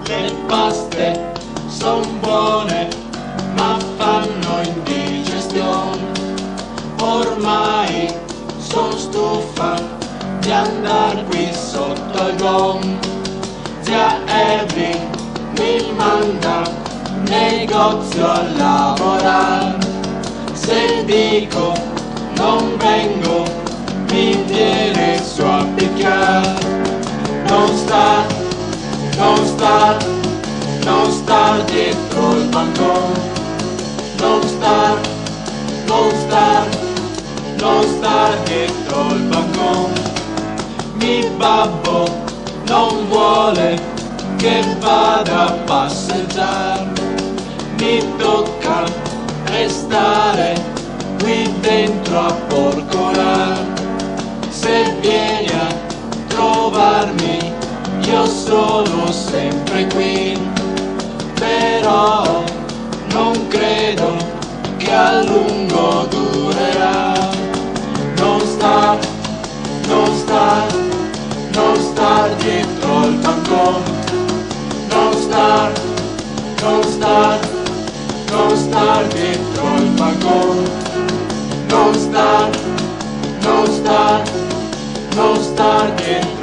Le paste son buone ma fanno indigestione. Ormai son stufa di andar qui sotto il gom. Zia Evi mi manda negozio a lavorare. Se dico non vengo mi viene su a picchiare. Non star dietro il bancone. Non star dietro il bancone. Mi babbo non vuole che vada a passeggiare. Mi tocca restare qui dentro a porcolare. Se vieni a trovarmi io sono sempre qui, però non credo che a lungo durerà. Non star dietro il bancone. Non star dietro il bancone. Non star dietro